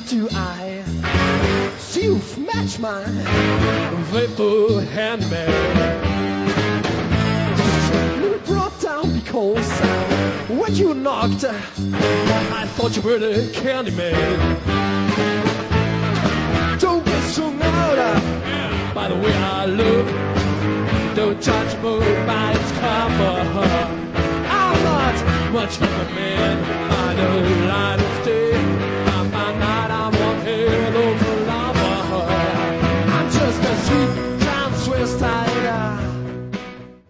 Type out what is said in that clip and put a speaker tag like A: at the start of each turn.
A: do I see you've matched my faithful handmaid? You brought down because when you knocked, I thought you were the candy man. Don't get strung out by the way I look. Don't judge a book by its cover. I'm not much of a man. I know